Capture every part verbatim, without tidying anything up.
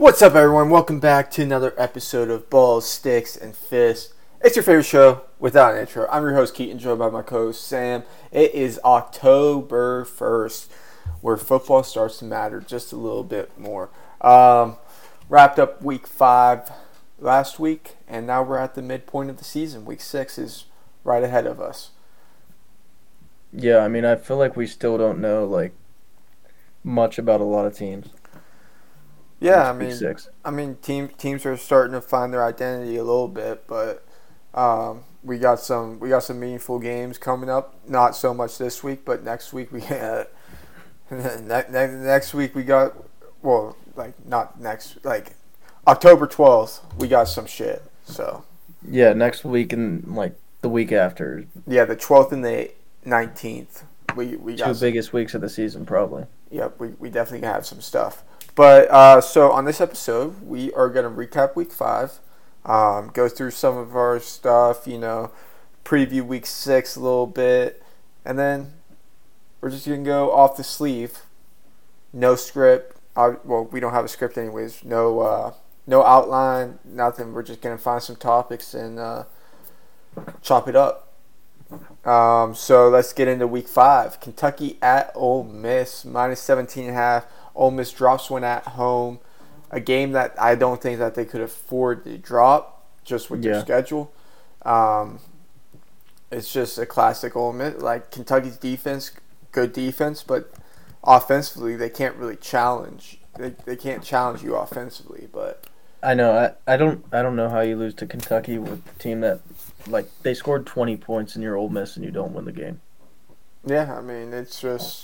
What's up, everyone? Welcome back to another episode of Balls, Sticks, and Fists. It's your favorite show without an intro. I'm your host, Keaton, joined by my co-host, Sam. It is October first, where football starts to matter just a little bit more. Um, wrapped up week five last week, and now we're at the midpoint of the season. Week six is right ahead of us. Yeah, I mean, I feel like we still don't know, like, much about a lot of teams. Yeah, I It's week mean, six. I mean, team, teams are starting to find their identity a little bit, but um, we got some we got some meaningful games coming up. Not so much this week, but next week we uh, ne- ne- next week we got well, like not next like October twelfth. We got some shit. So Yeah, next week and, like, the week after. yeah, the twelfth and the nineteenth. We we got Two some, biggest weeks of the season, probably. Yep, we we definitely have some stuff. But uh, so on this episode, we are going to recap week five, um, go through some of our stuff, you know, preview week six a little bit, and then we're just going to go off the sleeve. No script. Uh, well, we don't have a script anyways. No, uh, no outline, nothing. We're just going to find some topics and uh, chop it up. Um, so let's get into week five. Kentucky at Ole Miss, minus seventeen and a half. Ole Miss drops one at home. A game that I don't think that they could afford to drop just with their Yeah. schedule. Um, it's just a classic Ole Miss. Like Kentucky's defense, good defense, but offensively they can't really challenge. They they can't challenge you offensively, but I know, I, I don't I don't know how you lose to Kentucky with a team that, like, they scored twenty points in your Ole Miss and you don't win the game. yeah, I mean it's just.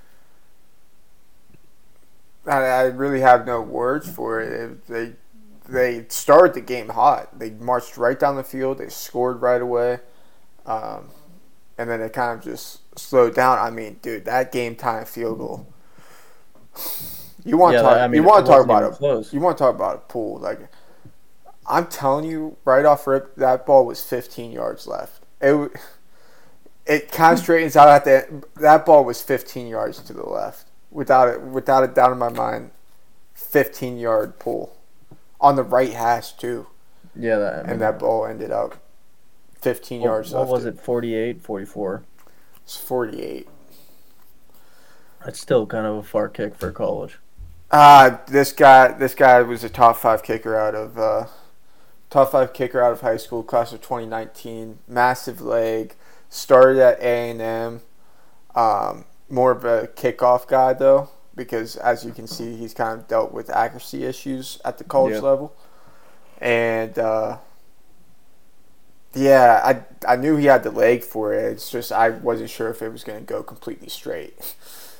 I, I really have no words for it. it. They they started the game hot. They marched right down the field. They scored right away, um, and then it kind of just slowed down. I mean, dude, that game time field goal. You want to Yeah, talk? I mean, you want it to talk wasn't about even a? close. You want to talk about a pool? Like, I'm telling you, right off rip, that ball was fifteen yards left. It w- it kind of straightens out at the. That ball was fifteen yards to the left. Without it, without a doubt in my mind, fifteen yard pull on the right hash too, Yeah, that, I mean, and that ball ended up fifteen what, yards what left. was it, forty-eight, forty-four? It's forty-eight. That's still kind of a far kick for college. Uh this guy, this guy was a top five kicker out of uh, top five kicker out of high school, class of twenty nineteen. Massive leg. Started at A and M. Um, more of a kickoff guy though, because as you can see, he's kind of dealt with accuracy issues at the college Yeah. level, and uh, yeah, I I knew he had the leg for it. It's just I wasn't sure if it was going to go completely straight,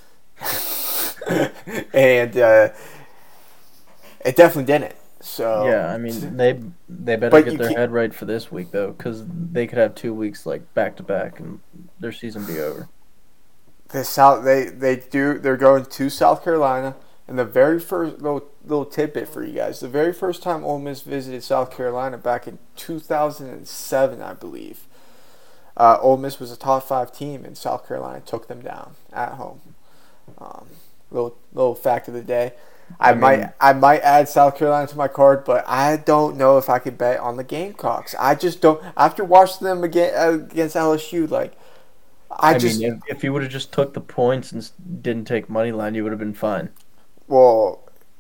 and uh, it definitely didn't. So Yeah, I mean, they they better But get you their can't- head right for this week, though, because they could have two weeks, like, back-to-back, and their season be over. the South they they do they're going to South Carolina, and the very first little little tidbit for you guys: the very first time Ole Miss visited South Carolina back in two thousand seven, I believe. Uh, Ole Miss was a top five team, and South Carolina took them down at home. Um, little little fact of the day. I, I mean- might I might add South Carolina to my card, but I don't know if I could bet on the Gamecocks. I just don't. After watching them again against L S U, like I, I, just mean, if, if you would have just took the points and s- didn't take money line, you would have been fine. well,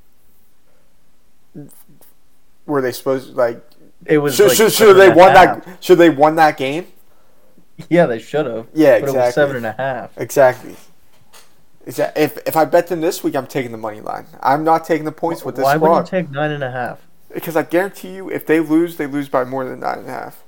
were they supposed to, like? It was Should, like should, should seven they and a won half. that? Should they won that game? Yeah, they should have. Yeah, but exactly. it was seven and a half. Exactly. Exactly. If if I bet them this week, I'm taking the money line. I'm not taking the points with this Why squad. would you take nine and a half? Because I guarantee you, if they lose, they lose by more than nine and a half.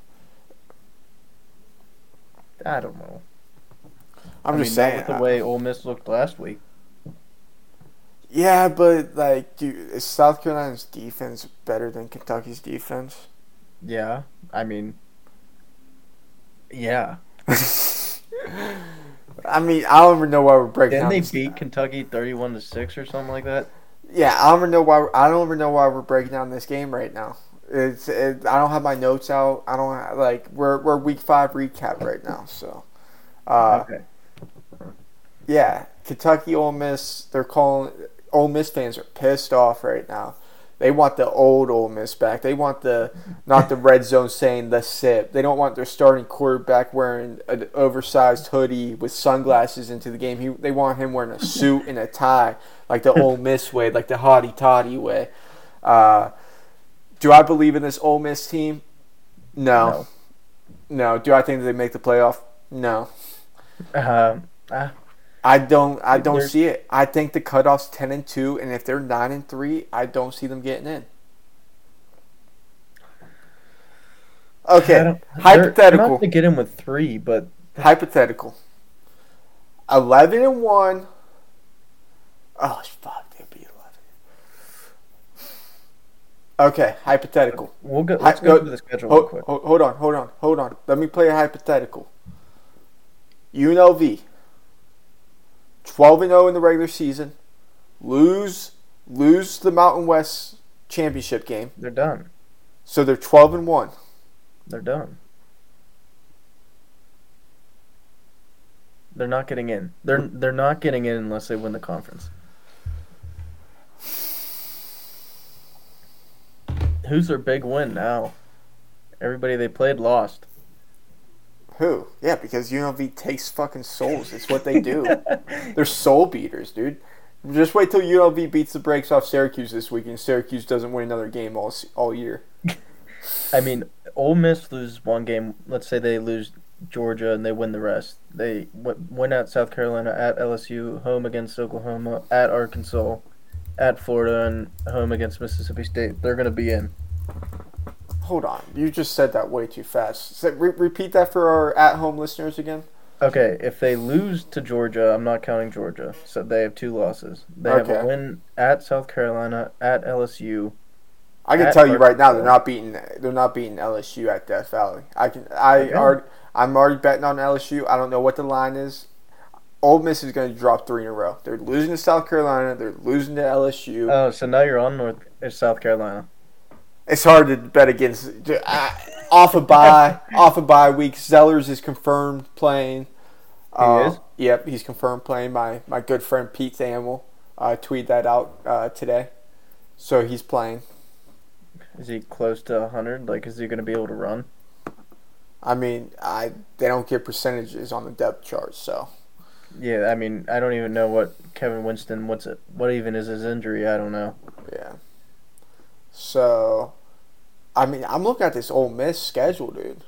I don't know. I'm I just mean, saying. not with the way Ole Miss looked last week. Yeah, but like, dude, is South Carolina's defense better than Kentucky's defense? Yeah, I mean, yeah. I mean, I don't even know why we're breaking Didn't down they this- beat Kentucky thirty-one to six or something like that? Yeah, I don't even know why. I don't even know why we're breaking down this game right now. It's. It, I don't have my notes out. I don't have, like. We're we're week five recap right now. So, uh, Okay. yeah, Kentucky, Ole Miss. They're calling. Ole Miss fans are pissed off right now. They want the old Ole Miss back. They want the not the red zone saying the sip. They don't want their starting quarterback wearing an oversized hoodie with sunglasses into the game. He, they want him wearing a suit and a tie, like the Ole Miss way, like the hottie toddy way. Uh, do I believe in this Ole Miss team? No. no. No. Do I think that they make the playoff? No. Uh, uh, I don't. I don't There's- see it. I think the cutoff's ten and two, and if they're nine and three, I don't see them getting in. I Okay, don't- they're- hypothetical. They're not to get in with three, but Hypothetical. Eleven and one. Oh fuck, they'd be eleven. Okay, hypothetical. we'll go. Let's Hi- go no, through the schedule real Hold, quick. hold, hold on, hold on, hold on. Let me play a hypothetical. U N L V. Twelve and zero in the regular season. Lose, lose the Mountain West championship game. They're done. So they're twelve and one. They're done. They're not getting in. They're they're not getting in unless they win the conference. Who's their big win now? Everybody they played lost. Who? Yeah, because U N L V takes fucking souls. It's what they do. They're soul beaters, dude. Just wait till U N L V beats the brakes off Syracuse this week, and Syracuse doesn't win another game all all year. I mean, Ole Miss loses one game. Let's say they lose Georgia and they win the rest. They w- win at South Carolina, at L S U, home against Oklahoma, at Arkansas, at Florida, and home against Mississippi State. They're gonna be in. Hold on, you just said that way too fast. Say, re- repeat that for our at-home listeners again. Okay, if they lose to Georgia, I'm not counting Georgia. So they have two losses. They have Okay. a win at South Carolina, at L S U. I can At tell you right now, they're Arkansas. not beating. They're not beating L S U at Death Valley. I can. I Okay. already. I'm already betting on L S U. I don't know what the line is. Ole Miss is going to drop three in a row. They're losing to South Carolina. They're losing to L S U. Oh, so now you're on North or South Carolina. It's hard to bet against. Uh, off a bye, off a bye week. Zellers is confirmed playing. He is? Yep, he's confirmed playing. My my good friend Pete Thamel uh, tweeted that out uh, today. So he's playing. Is he close to one hundred? Like, is he going to be able to run? I mean, I they don't give percentages on the depth chart, so Yeah, I mean, I don't even know what Kevin Winston, what's it, what even is his injury? I don't know. yeah. So, I mean, I'm looking at this Ole Miss schedule, dude.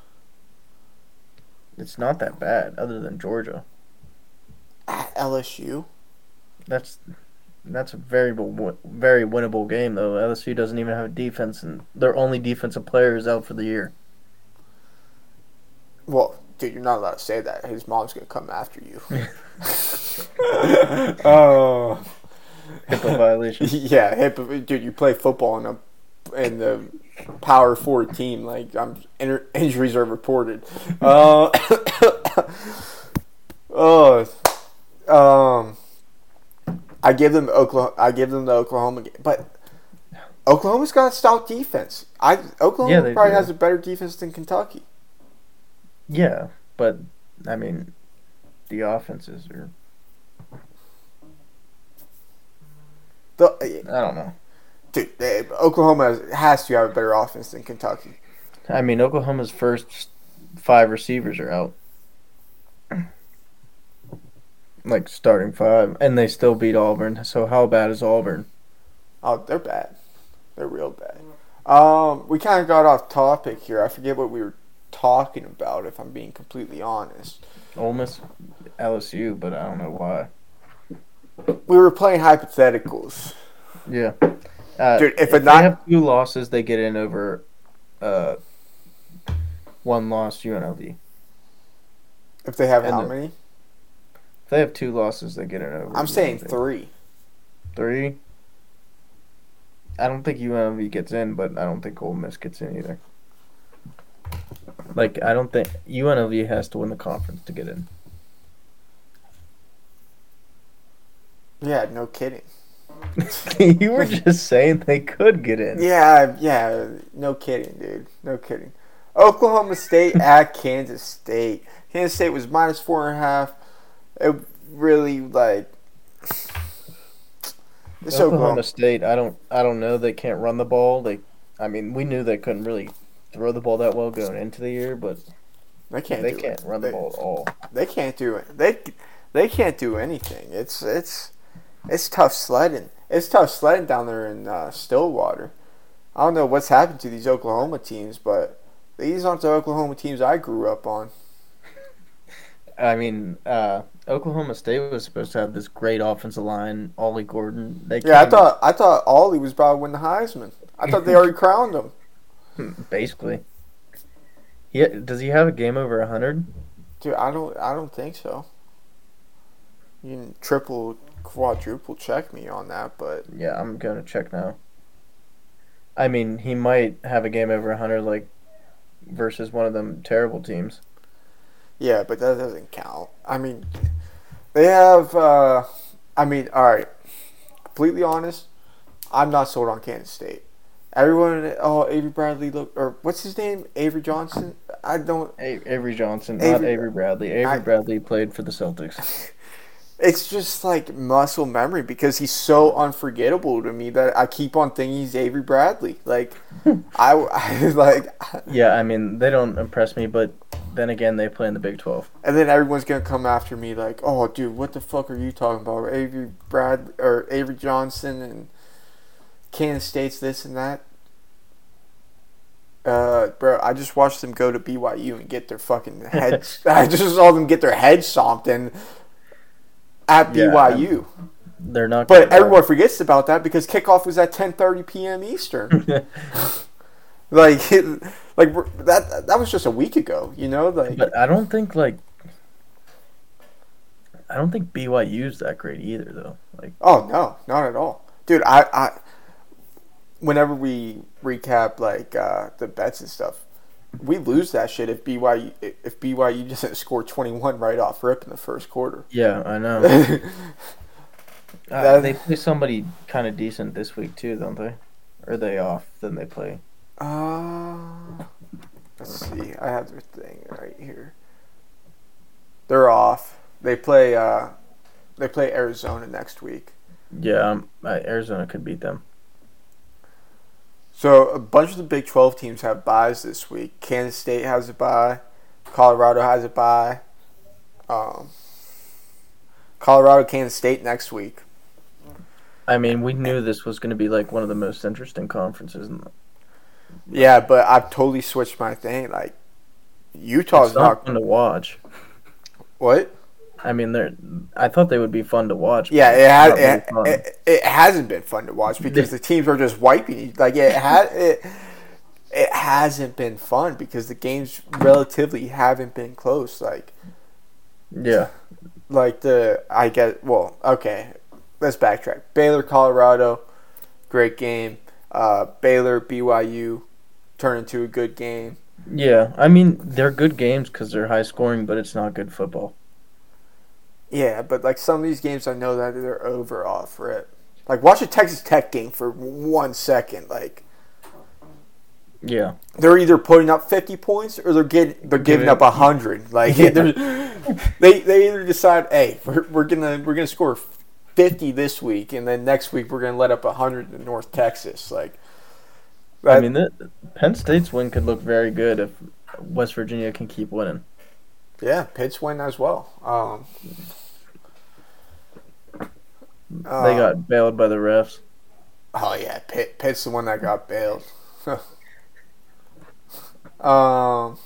It's not that bad, other than Georgia. At L S U. That's that's a very wi- very winnable game though. L S U doesn't even have a defense, and their only defensive player is out for the year. Well, dude, you're not allowed to say that. His mom's gonna come after you. Oh. HIPAA violation. Yeah, HIPAA, dude. You play football in a in the Power Four team. Like, I'm inter- injuries are reported. Uh, oh, um, I give them Oklahoma. I give them the Oklahoma game, but Oklahoma's got a stout defense. I Oklahoma Yeah, they probably do. has a better defense than Kentucky. Yeah, but I mean, the offenses are. The, I don't know. dude, eh, Oklahoma has, has to have a better offense than Kentucky. I mean, Oklahoma's first five receivers are out. Like, starting five. And they still beat Auburn. So, how bad is Auburn? Oh, they're bad. They're real bad. Um, we kind of got off topic here. I forget what we were talking about, if I'm being completely honest. Ole Miss, L S U, but I don't know why. We were playing hypotheticals. Yeah. Uh, Dude, if if it they not- have two losses, they get in over uh, one loss U N L V. If they have And how the- many? If they have two losses, they get in over. I'm saying U N L V. three. Three? I don't think U N L V gets in, but I don't think Ole Miss gets in either. Like, I don't think U N L V has to win the conference to get in. Yeah, no kidding. You were just saying they could get in. Yeah, yeah, no kidding, dude. No kidding. Oklahoma State at Kansas State. Kansas State was minus four and a half. It really, like, It's Oklahoma Oklahoma. State, I don't I don't know. They can't run the ball. They, I mean, we knew they couldn't really throw the ball that well going into the year, but They can't they do it. can't run the They ball at all. they can't do it. They they can't do anything. It's it's it's tough sledding. It's tough sledding down there in uh, Stillwater. I don't know what's happened to these Oklahoma teams, but these aren't the Oklahoma teams I grew up on. I mean, uh, Oklahoma State was supposed to have this great offensive line, Ollie Gordon. They Yeah, I came thought I thought Ollie was about to win the Heisman. I thought they already crowned him. basically. He, does he have a game over one hundred? Dude, I don't I don't think so. You can triple, quadruple check me on that, but Yeah, I'm going to check now. I mean, he might have a game over one hundred, like, versus one of them terrible teams. yeah, but that doesn't count. I mean, they have. Uh, I mean, all right. Completely honest, I'm not sold on Kansas State. Everyone, oh, Avery Bradley, look, or what's his name? Avery Johnson. I don't. A- Avery Johnson, not Avery- Avery Bradley. Avery I- Bradley played for the Celtics. It's just like muscle memory because he's so unforgettable to me that I keep on thinking he's Avery Bradley. Like, I, I like, Yeah, I mean, they don't impress me, but then again, they play in the Big twelve. and then everyone's gonna come after me like, oh, dude, what the fuck are you talking about? Avery Brad or Avery Johnson and Kansas State's this and that. Uh, bro, I just watched them go to B Y U and get their fucking heads. I just saw them get their heads stomped in at Yeah, B Y U. They're not. But gonna- everyone forgets about that because kickoff was at ten thirty p.m. Eastern. like, it, like that that was just a week ago, you know. Like, But I don't think like. I don't think B Y U's that great either, though. Like, oh no, not at all, dude. I, I whenever we recap like uh, the bets and stuff, we lose that shit if B Y U if B Y U doesn't score twenty-one right off rip in the first quarter. yeah, I know. uh, Uh, they play somebody kind of decent this week too, don't they? Or are they off? Then they play. let's see. I have their thing right here. They're off. They play. Uh, they play Arizona next week. Yeah, um, uh, Arizona could beat them. So a bunch of the Big twelve teams have byes this week. Kansas State has a bye. Colorado has a bye. Um, Colorado, Kansas State next week. I mean, we knew this was going to be like one of the most interesting conferences. In the, Yeah, but I've totally switched my thing. Like Utah's it's not not. fun to watch. What? I mean, they're. I thought they would be fun to watch. Yeah, but it it's has. not really It, fun. it, it hasn't been fun to watch because the teams are just wiping you. Like it had. It, it hasn't been fun because the games relatively haven't been close. Like. Yeah. Like the I get well okay, let's backtrack. Baylor, Colorado, great game. Uh, Baylor, B Y U, turned into a good game. Yeah. I mean, they're good games because they're high scoring, but it's not good football. Yeah, but like some of these games, I know that they're over off rip. Like watch a Texas Tech game for one second. Like Yeah. they're either putting up fifty points or they're getting they're giving Giving- up a hundred. Like Yeah. they're- they they either decide, hey, we're, we're gonna we're gonna score fifty this week, and then next week we're gonna let up a hundred in North Texas. Like, I that- mean, the, Penn State's win could look very good if West Virginia can keep winning. yeah, Pitt's win as well. Um, They uh, got bailed by the refs. oh yeah, Pitt Pitt's the one that got bailed. um,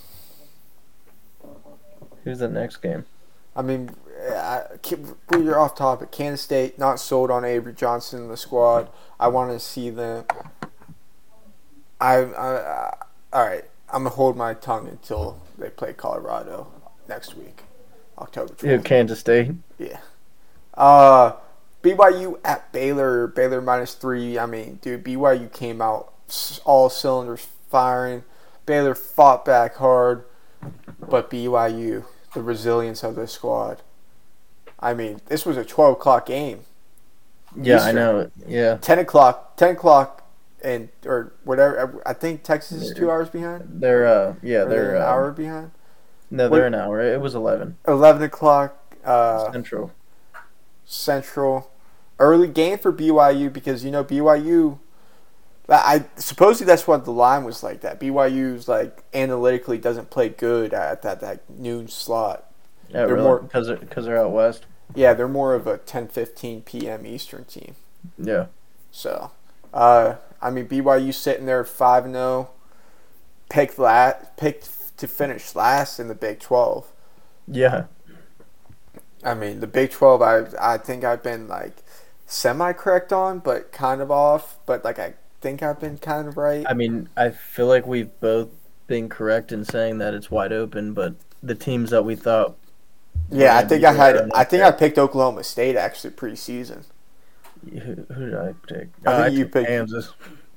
Who's the next game? I mean, I, we're off topic. Kansas State not sold on Avery Johnson in the squad. I want to see them. I, I, I all right. I'm gonna hold my tongue until they play Colorado next week, October Yeah, twelfth. Kansas State. Yeah. Uh, B Y U at Baylor. Baylor minus three. I mean, dude, B Y U came out s- all cylinders firing. Baylor fought back hard, but B Y U, the resilience of the squad. I mean, this was a twelve o'clock game. Yeah, I Eastern. know. Yeah, ten o'clock, ten o'clock, and or whatever. I think Texas is two hours behind. they're uh, yeah, Or they're an uh, hour behind. No, What- they're an hour. It was eleven Eleven o'clock uh, Central. Central. early game for B Y U because you know B Y U. I supposedly that's what the line was like. That B Y U's like analytically doesn't play good at that that noon slot. Yeah, They're really? more Because they're, 'cause they're out west? yeah they're more of a ten fifteen p m Eastern team. Yeah. So, uh, I mean B Y U sitting there five and zero, picked last, picked to finish last in the Big twelve. Yeah. I mean the Big twelve. I I think I've been like semi correct on, but kind of off. But like I think I've been kind of right. I mean, I feel like we've both been correct in saying that it's wide open, but the teams that we thought. Yeah, I think I had. Are not I think there. I picked Oklahoma State actually preseason. Who, who did I pick? I Uh, think you took picked- Kansas.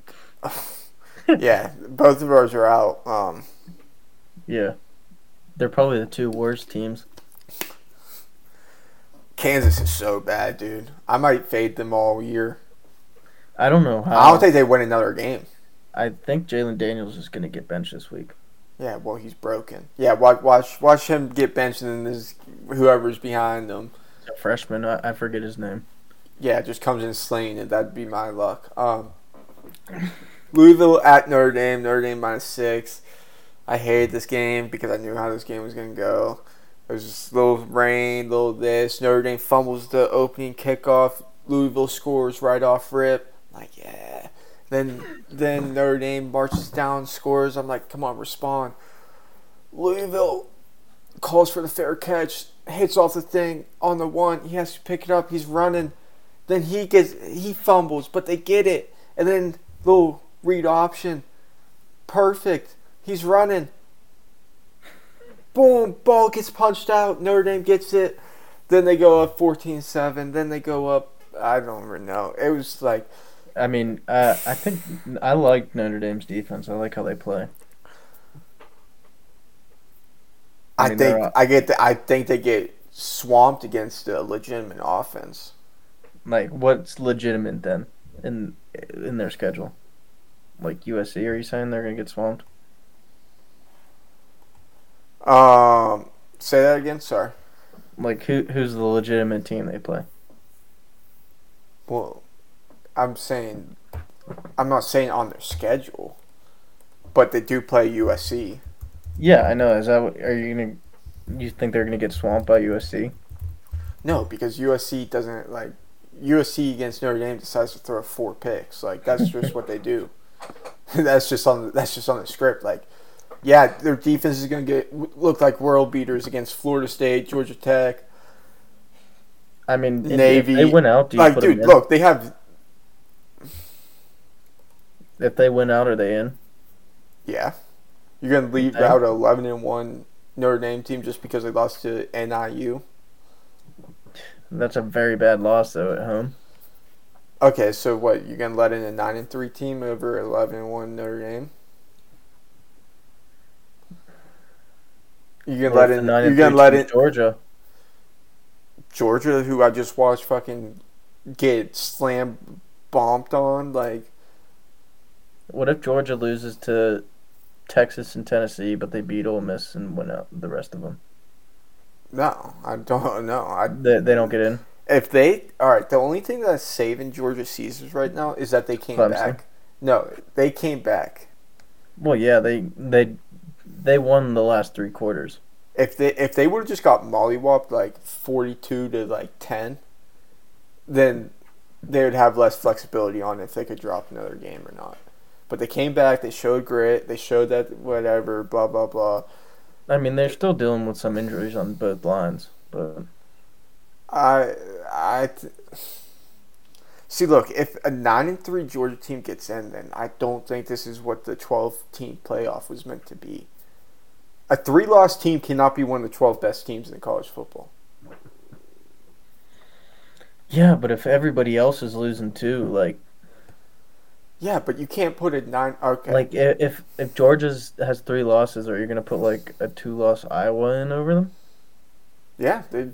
Yeah, both of ours are out. Um, Yeah. They're probably the two worst teams. Kansas is so bad, dude. I might fade them all year. I don't know how. I don't think they win another game. I think Jalen Daniels is going to get benched this week. Yeah, well, he's broken. Yeah, watch watch watch him get benched and then this whoever's behind him. A freshman, I, I forget his name. Yeah, just comes in slain, and that'd be my luck. Um, Louisville at Notre Dame. Notre Dame minus six. I hated this game because I knew how this game was going to go. There was just little rain, little this. Notre Dame fumbles the opening kickoff. Louisville scores right off rip. I'm like, yeah. Then then Notre Dame marches down, scores. I'm like, come on, respond. Louisville calls for the fair catch, hits off the thing on the one. He has to pick it up. He's running. Then he gets he fumbles, but they get it. And then little read option. Perfect. He's running. Boom, ball gets punched out. Notre Dame gets it. Then they go up fourteen seven. Then they go up, I don't even know. It was like, I mean, uh, I think I like Notre Dame's defense. I like how they play. I I, mean, think they're- I get the, I think they get swamped against a legitimate offense. Like, what's legitimate then in in their schedule? Like U S C, are you saying they're going to get swamped? Um, say that again. Sorry. Like, who who's the legitimate team they play? Well, I'm saying, I'm not saying on their schedule, but they do play U S C. Yeah, I know. Is that what, are you going to you think they're going to get swamped by U S C? No, because U S C doesn't like U S C against Notre Dame decides to throw four picks. Like that's just what they do. that's just on that's just on the script. Like, yeah, their defense is going to get look like world beaters against Florida State, Georgia Tech, I mean, if, Navy. if they win out, do you like, put dude, them in? look, they have If they win out, are they in? yeah. You're going to leave Okay. out an eleven and one Notre Dame team just because they lost to N I U. That's a very bad loss though at home. Okay, so what? You're gonna let in a nine and three team over eleven and one Notre Dame? You're gonna What let if the in? nine You're and gonna three let team's in Georgia. Georgia, who I just watched fucking get slam bombed on? Like, What if Georgia loses to Texas and Tennessee, but they beat Ole Miss and win out the rest of them? no, I don't know. I They they don't get in. if they all right. The only thing that's saving Georgia Caesars right now is that they came Clemson. back. No, they came back. Well, yeah, they they they won the last three quarters. If they if they would have just got mollywopped like forty two to like ten, then they would have less flexibility on if they could drop another game or not. But they came back. They showed grit. They showed that whatever. Blah blah blah. I mean, they're still dealing with some injuries on both lines, but I I th- see. Look, if a nine and three Georgia team gets in, then I don't think this is what the twelve team playoff was meant to be. A three loss team cannot be one of the twelve best teams in college football. yeah, but if everybody else is losing too, like Yeah, but you can't put a nine. Okay, like i- if if Georgia's has three losses, are you gonna put like a two loss Iowa in over them? yeah, they.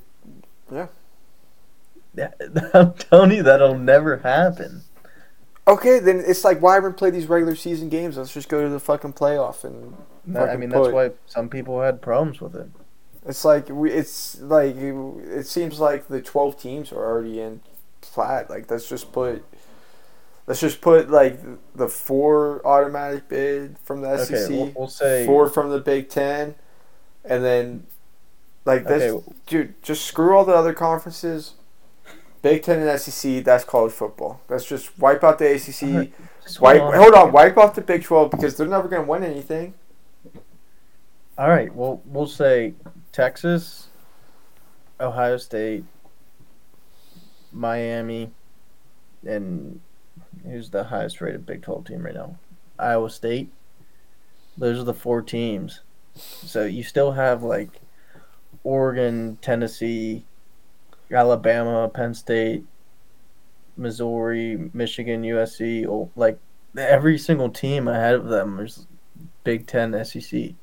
Yeah, I'm telling you, that'll never happen. Okay, then it's like why even play these regular season games? Let's just go to the fucking playoff and. That- I fucking mean, that's put- why some people had problems with it. It's like we. It's like it seems like the twelve teams are already in. flat. Like let's just put let's just put like the four automatic bid from the Okay, S E C, we'll, we'll say four from the Big Ten, and then like this, okay. dude. Just screw all the other conferences. Big Ten and S E C. That's college football. Let's just wipe out the A C C. All right, just hold Wipe. on. Hold on. Wipe off the Big Twelve because they're never gonna win anything. All right, well, we'll say Texas, Ohio State, Miami, and who's the highest rated Big twelve team right now? Iowa State. Those are the four teams. So you still have like Oregon, Tennessee, Alabama, Penn State, Missouri, Michigan, U S C. Oh, like every single team ahead of them is Big Ten, S E C.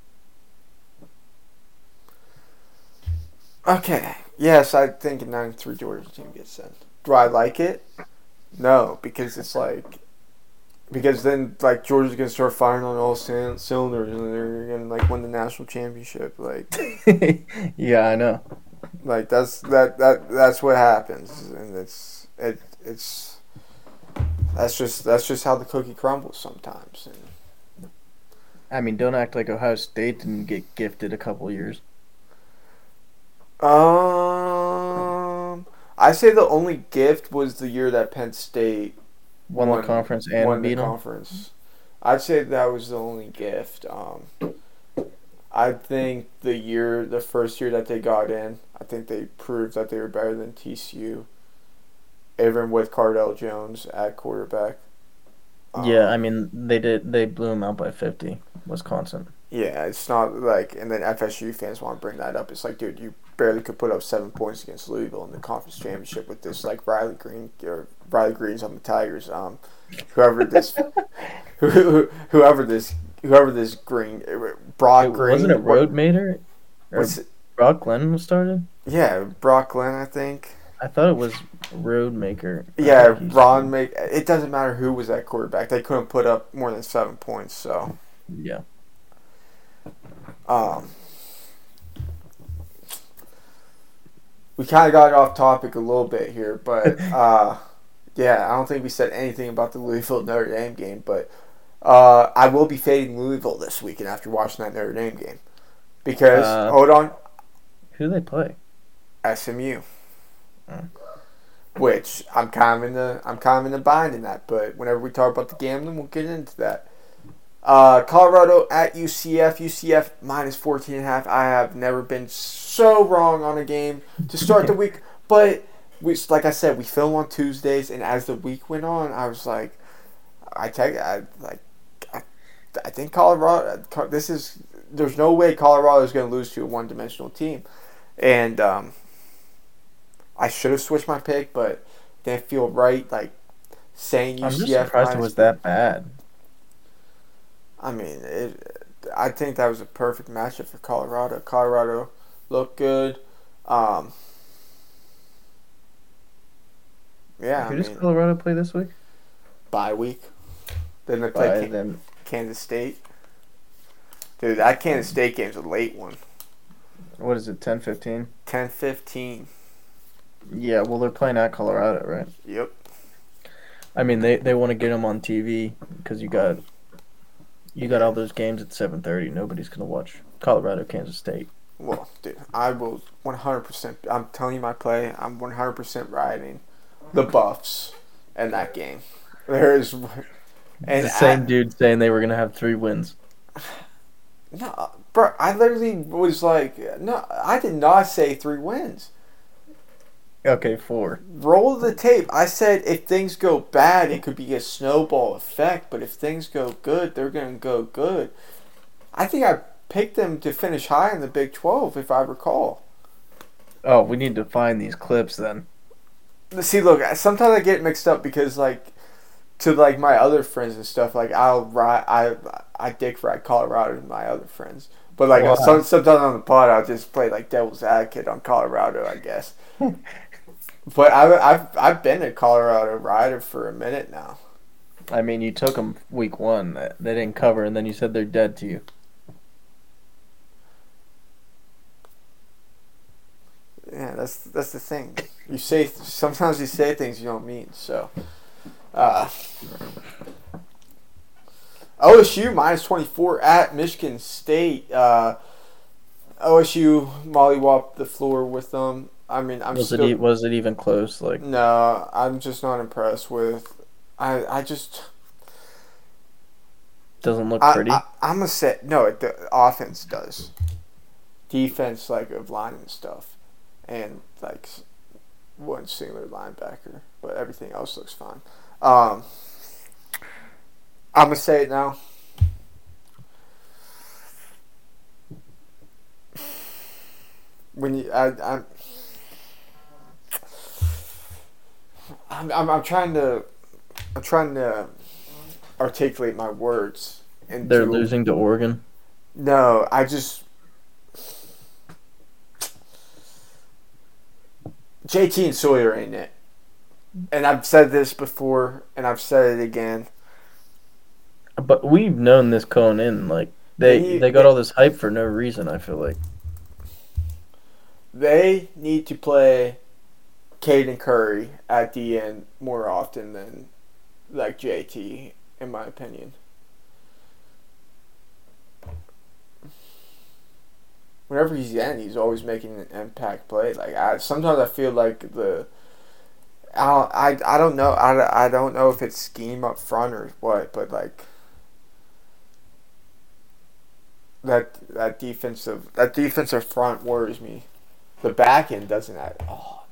Okay. Yes, I think a nine three Georgia team gets sent. Do I like it? No, because it's like because then like Georgia's gonna start firing on all c- cylinders and they're gonna like win the national championship. Like Yeah, I know. like that's that that that's what happens, and it's it it's that's just that's just how the cookie crumbles sometimes. And I mean, don't act like Ohio State didn't get gifted a couple years. um, I say the only gift was the year that Penn State Won the conference and won beat the them. conference. I'd say that was the only gift. Um, I think the year, the first year that they got in, I think they proved that they were better than T C U, even with Cardell Jones at quarterback. Um, Yeah, I mean, they did. They blew them out by fifty. Wisconsin. yeah, it's not like, and then F S U fans want to bring that up. It's like, dude, you barely could put up seven points against Louisville in the conference championship with this like Riley Green or Riley Green's on the Tigers. Um, whoever this, who, whoever this, whoever this Green, Brock It, Green, wasn't it what- Roadmater? Or what's it? Brock Glenn was started? Yeah, Brock Glenn, I think. I thought it was Roadmaker. I Yeah, think he's- Ron make. It doesn't matter who was at quarterback. They couldn't put up more than seven points. So, Yeah. um, we kind of got off topic a little bit here, but uh, yeah, I don't think we said anything about the Louisville Notre Dame game. But uh, I will be fading Louisville this weekend after watching that Notre Dame game because Uh, hold on, Who do they play? S M U. Mm. Which I'm kind of in the I'm kind of in the bind in that, but whenever we talk about the gambling, we'll get into that. Uh, Colorado at U C F. U C F minus fourteen and a half. I have never been so wrong on a game to start the week, but we like I said, we film on Tuesdays, and as the week went on, I was like, I tell you, I like, I, I think Colorado. This is there's no way Colorado is going to lose to a one-dimensional team, and um, I should have switched my pick, but didn't feel right. Like saying U C F. I'm just surprised it was that bad. I mean, it, I think that was a perfect matchup for Colorado. Colorado looked good. Um, yeah, Who I does mean, Colorado play this week? bye week. Then they play By Kan- them. Kansas State. Dude, that Kansas State game's a late one. What is it? ten fifteen. ten fifteen. Yeah. Well, they're playing at Colorado, right? Yep. I mean, they, they want to get them on T V because you got you got all those games at seven thirty. Nobody's gonna watch Colorado, Kansas State. Well, dude, I will one hundred percent. I'm telling you my play. I'm one hundred percent riding the Buffs in that game. There's and the same I- dude saying they were gonna have three wins. No, bro, I literally was like, no, I did not say three wins. Okay, four. Roll the tape. I said if things go bad, it could be a snowball effect, but if things go good, they're going to go good. I think I picked them to finish high in the Big twelve, if I recall. Oh, we need to find these clips then. See, look, sometimes I get mixed up because, like, to, like, my other friends and stuff, like, I'll ride, I, I dick ride Colorado to my other friends. But, like, Why? some, sometimes on the pod, I'll just play, like, devil's advocate on Colorado, I guess. But I, I've, I've been a Colorado rider for a minute now. I mean, you took them week one. They didn't cover, and then you said they're dead to you. Yeah, that's that's the thing. You say sometimes you say things you don't mean. So, uh, O S U minus twenty-four at Michigan State. Uh, O S U mollywopped the floor with them. I mean, I'm Was still it e- was it even close? Like no. I'm just not impressed with. I I just doesn't look I, pretty. I I'm gonna say no. The offense does. Defense like of line and stuff, and like one singular linebacker, but everything else looks fine. Um, I'm gonna say it now. When you, I, I'm, I'm, I'm, I'm trying to, I'm trying to articulate my words They're into. losing to Oregon. No, I just. J T and Sawyer ain't it. And I've said this before, and I've said it again. But we've known this going in. Like They they need, they got they, all this hype for no reason. I feel like they need to play Caden Curry at the end more often than like J T, in my opinion. Whenever he's in, he's always making an impact play. Like I sometimes I feel like the I don't, I, I don't know I, I don't know if it's scheme up front or what, but like that that defensive that defensive front worries me. The back end doesn't at all.